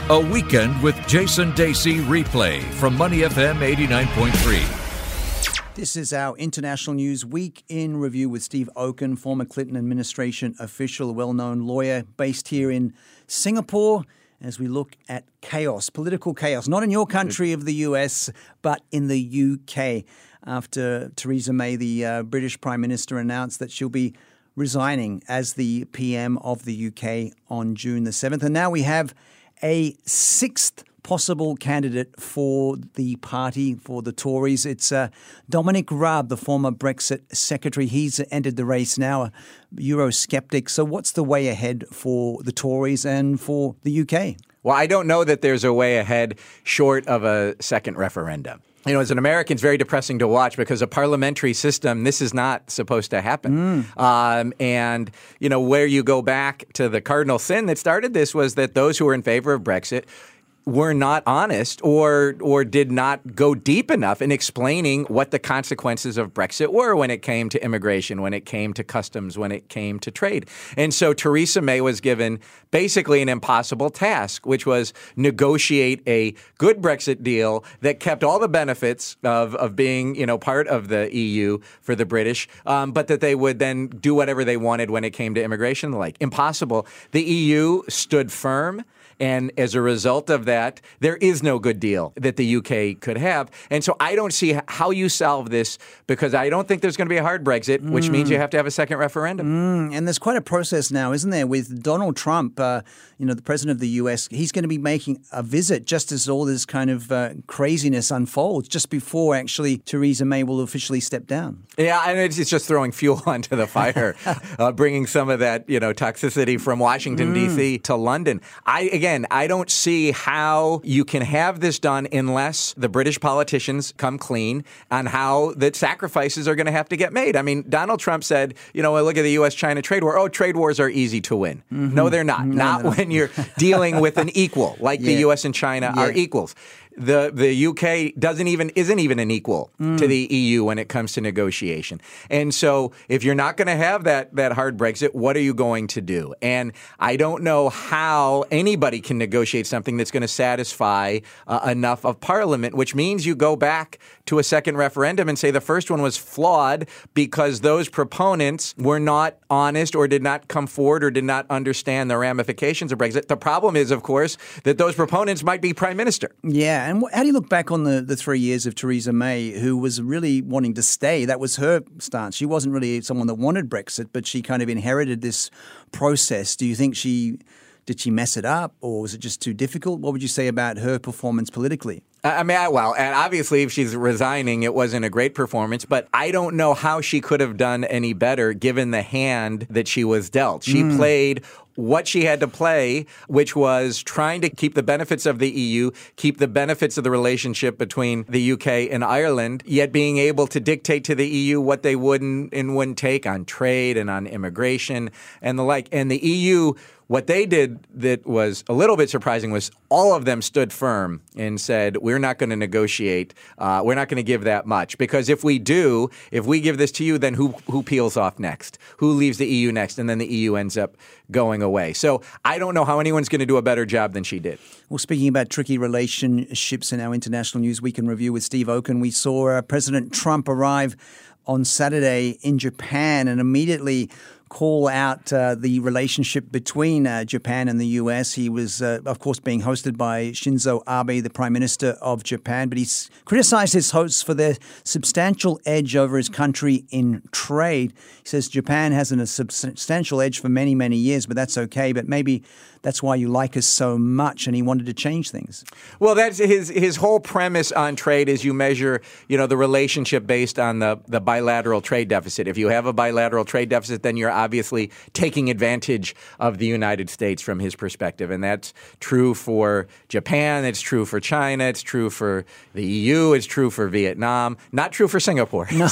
A Weekend with Jason Dacey replay from Money FM 89.3. This is our International News Week in Review with Steve Okun, former Clinton administration official, a well-known lawyer based here in Singapore, as we look at chaos, political chaos, not in your country of the US, but in the UK, after Theresa May, the British Prime Minister, announced that she'll be resigning as the PM of the UK on June the 7th. And now we have a sixth possible candidate for the party, for the Tories. It's Dominic Raab, the former Brexit secretary. He's entered the race now, a Eurosceptic. So what's the way ahead for the Tories and for the UK? Well, I don't know that there's a way ahead short of a second referendum. You know, as an American, it's very depressing to watch because a parliamentary system, this is not supposed to happen. And, you know, where you go back to the cardinal sin that started this was that those who were in favor of Brexit were not honest or did not go deep enough in explaining what the consequences of Brexit were when it came to immigration, when it came to customs, when it came to trade. And so Theresa May was given basically an impossible task, which was negotiate a good Brexit deal that kept all the benefits of being, you know, part of the EU for the British, but that they would then do whatever they wanted when it came to immigration and the like. Impossible. The EU stood firm. And as a result of that, there is no good deal that the UK could have. And so I don't see how you solve this because I don't think there's going to be a hard Brexit, which means you have to have a second referendum. And there's quite a process now, isn't there, with Donald Trump, you know, the president of the US. He's going to be making a visit just as all this kind of craziness unfolds, just before actually Theresa May will officially step down. Yeah, and it's just throwing fuel onto the fire, bringing some of that, you know, toxicity from Washington, D.C. to London. Again, I don't see how you can have this done unless the British politicians come clean on how the sacrifices are going to have to get made. I mean, Donald Trump said, you know, look at the U.S.-China trade war. Oh, trade wars are easy to win. No, they're not. Not when you're dealing with an equal, like the U.S. and China are equals. The UK isn't even an equal to the EU when it comes to negotiation. And so if you're not going to have that hard Brexit, what are you going to do? And I don't know how anybody can negotiate something that's going to satisfy enough of Parliament, which means you go back to a second referendum and say the first one was flawed because those proponents were not honest or did not come forward or did not understand the ramifications of Brexit. The problem is, of course, that those proponents might be prime minister. Yeah. And how do you look back on the 3 years of Theresa May, who was really wanting to stay? That was her stance. She wasn't really someone that wanted Brexit, but she kind of inherited this process. Do you think did she mess it up, or was it just too difficult? What would you say about her performance politically? And obviously, if she's resigning, it wasn't a great performance, but I don't know how she could have done any better given the hand that she was dealt. She played what she had to play, which was trying to keep the benefits of the EU, keep the benefits of the relationship between the UK and Ireland, yet being able to dictate to the EU what they wouldn't take on trade and on immigration and the like. And the EU, what they did that was a little bit surprising was all of them stood firm and said, we're not going to negotiate. We're not going to give that much. Because if we give this to you, then who peels off next? Who leaves the EU next? And then the EU ends up going away. So I don't know how anyone's going to do a better job than she did. Well, speaking about tricky relationships in our International News Week in Review with Steve Okun, we saw President Trump arrive on Saturday in Japan and immediately call out the relationship between Japan and the US. He was, of course, being hosted by Shinzo Abe, the Prime Minister of Japan, but he's criticized his hosts for their substantial edge over his country in trade. He says Japan has a substantial edge for many, many years, but that's okay. But maybe that's why you like us so much, and he wanted to change things. Well, that's his whole premise on trade is you measure, you know, the relationship based on the bilateral trade deficit. If you have a bilateral trade deficit, then you're obviously taking advantage of the United States from his perspective. And that's true for Japan. It's true for China. It's true for the EU. It's true for Vietnam. Not true for Singapore. No.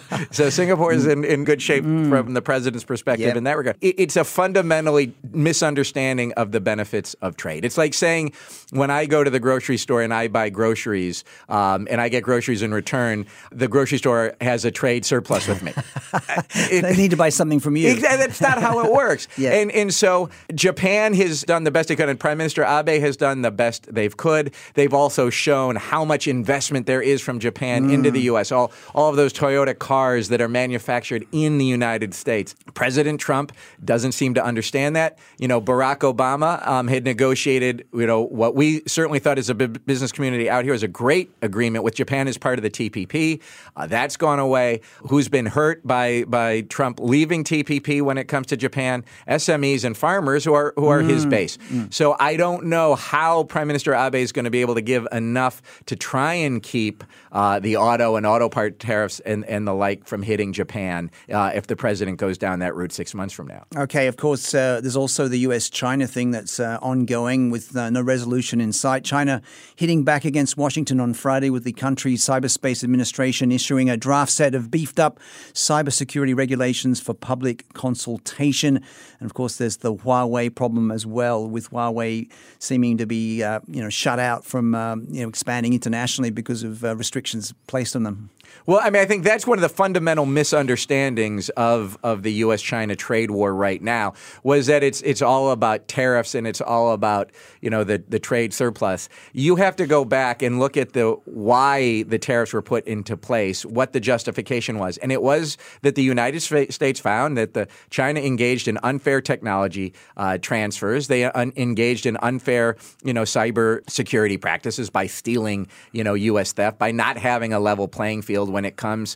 So Singapore is in good shape from the president's perspective in that regard. It's a fundamentally misunderstanding of the benefits of trade. It's like saying when I go to the grocery store and I buy groceries and I get groceries in return, the grocery store has a trade surplus with me. They need to buy something from you. you. That's not how it works. Yeah. And so Japan has done the best it could, and Prime Minister Abe has done the best they could. They've also shown how much investment there is from Japan into the U.S., all of those Toyota cars that are manufactured in the United States. President Trump doesn't seem to understand that. Barack Obama had negotiated, what we certainly thought as a business community out here is a great agreement with Japan as part of the TPP. That's gone away. Who's been hurt by Trump leaving TPP when it comes to Japan? SMEs and farmers who are his base. So I don't know how Prime Minister Abe is going to be able to give enough to try and keep the auto and auto part tariffs and the like from hitting Japan if the president goes down that route 6 months from now. Okay, of course, there's also the US-China thing that's ongoing with no resolution in sight. China hitting back against Washington on Friday with the country's Cyberspace Administration issuing a draft set of beefed-up cybersecurity regulations for public consultation. And, of course, there's the Huawei problem as well, with Huawei seeming to be shut out from expanding internationally because of restrictions placed on them. Well, I think that's one of the fundamental misunderstandings of the U.S.-China trade war right now, was that it's all about tariffs and it's all about, the trade surplus. You have to go back and look at why the tariffs were put into place, what the justification was. And it was that the United States found that China engaged in unfair technology transfers. They engaged in unfair, cyber security practices by stealing, U.S. theft, by not having a level playing field when it comes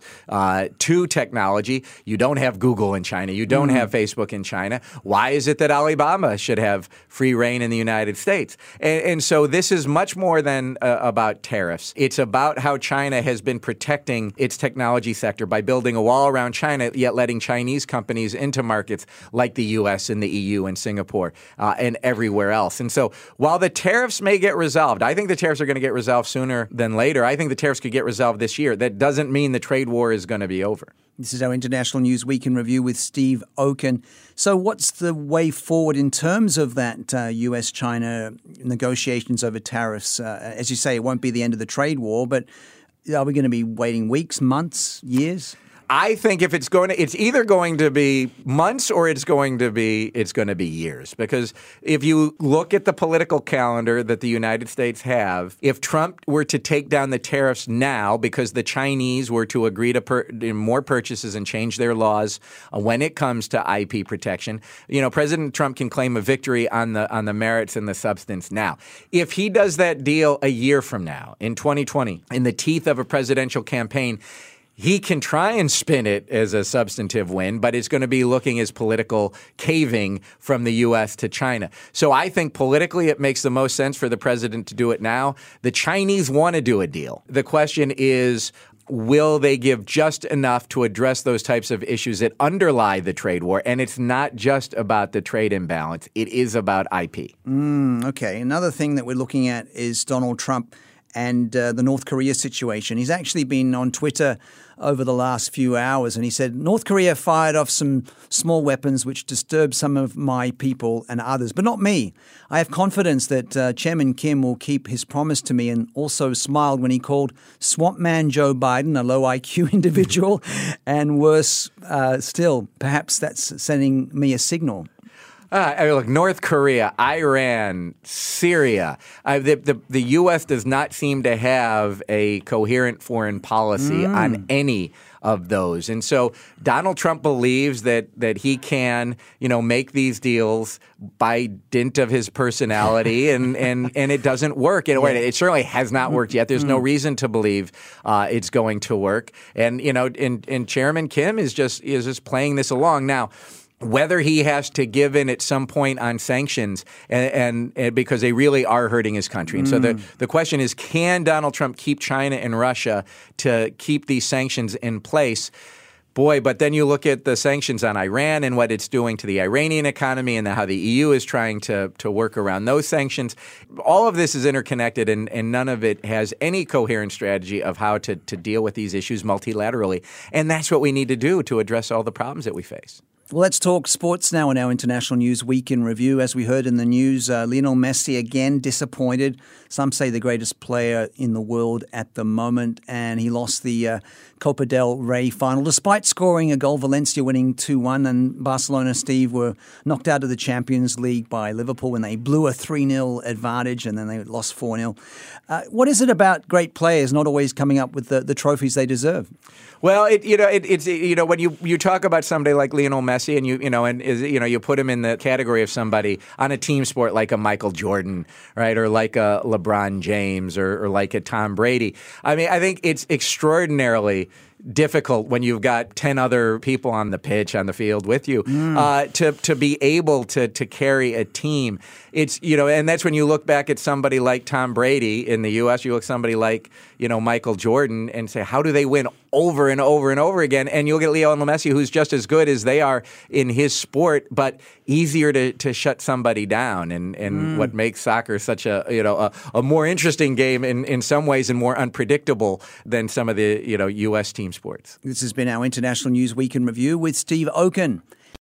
to technology. You don't have Google in China. You don't have Facebook in China. Why is it that Alibaba should have free reign in the United States? And so this is much more than about tariffs. It's about how China has been protecting its technology sector by building a wall around China, yet letting Chinese companies into markets like the U.S. and the EU and Singapore and everywhere else. And so while the tariffs may get resolved, I think the tariffs are going to get resolved sooner than later. I think the tariffs could get resolved this year. That doesn't mean the trade war is going to be over. This is our International News Week in Review with Steve Okun. So what's the way forward in terms of that U.S.-China negotiations over tariffs? As you say, it won't be the end of the trade war, but are we going to be waiting weeks, months, years? I think if it's either going to be months or it's going to be years. Because if you look at the political calendar that the United States have, if Trump were to take down the tariffs now because the Chinese were to agree to more purchases and change their laws when it comes to IP protection, President Trump can claim a victory on the merits and the substance now. If he does that deal a year from now, in 2020, in the teeth of a presidential campaign, he can try and spin it as a substantive win, but it's going to be looking as political caving from the U.S. to China. So I think politically it makes the most sense for the president to do it now. The Chinese want to do a deal. The question is, will they give just enough to address those types of issues that underlie the trade war? And it's not just about the trade imbalance. It is about IP. Okay. Another thing that we're looking at is Donald Trump and the North Korea situation. He's actually been on Twitter over the last few hours, and he said, North Korea fired off some small weapons which disturbed some of my people and others, but not me. I have confidence that Chairman Kim will keep his promise to me, and also smiled when he called Swamp Man Joe Biden a low IQ individual, and worse still, perhaps that's sending me a signal. Look, North Korea, Iran, Syria. The U.S. does not seem to have a coherent foreign policy on any of those. And so Donald Trump believes that he can, make these deals by dint of his personality, and it doesn't work. It certainly has not worked yet. There's no reason to believe it's going to work. And, and Chairman Kim is just playing this along. Now, whether he has to give in at some point on sanctions and because they really are hurting his country. And so the question is, can Donald Trump keep China and Russia to keep these sanctions in place? Boy, but then you look at the sanctions on Iran and what it's doing to the Iranian economy and how the EU is trying to work around those sanctions. All of this is interconnected, and none of it has any coherent strategy of how to deal with these issues multilaterally. And that's what we need to do to address all the problems that we face. Well, let's talk sports now in our International News Week in Review. As we heard in the news, Lionel Messi again disappointed. Some say the greatest player in the world at the moment, and he lost the Copa del Rey final despite scoring a goal. Valencia winning 2-1, and Barcelona, Steve, were knocked out of the Champions League by Liverpool when they blew a 3-0 advantage, and then they lost 4-0. What is it about great players not always coming up with the trophies they deserve? Well, it's when you talk about somebody like Lionel Messi and you put him in the category of somebody on a team sport like a Michael Jordan, right, or like a LeBron James or like a Tom Brady. I mean, I think it's extraordinarily difficult when you've got 10 other people on the pitch, on the field with you, to be able to carry a team. It's, and that's when you look back at somebody like Tom Brady in the U.S., you look at somebody like, Michael Jordan and say, how do they win over and over and over again? And you'll get Lionel Messi, who's just as good as they are in his sport, but easier to shut somebody down. And what makes soccer such a more interesting game in some ways and more unpredictable than some of the, U.S. team sports. This has been our International News Week in Review with Steve Okun.